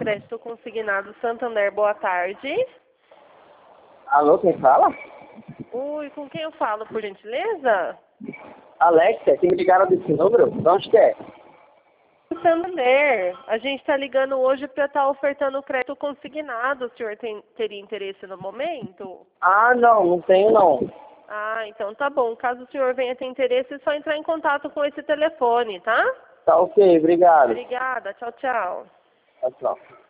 crédito consignado Santander, boa tarde. Alô, quem fala? Oi, com quem eu falo, por gentileza? Alexia, que me ligaram desse número? De onde que é? Santander. A gente está ligando hoje para estar ofertando crédito consignado. O senhor teria interesse no momento? Ah, não tenho não. Ah, então tá bom. Caso o senhor venha ter interesse, é só entrar em contato com esse telefone, tá? Tá ok, obrigado. Obrigada. Tchau, tchau. Tchau, tchau.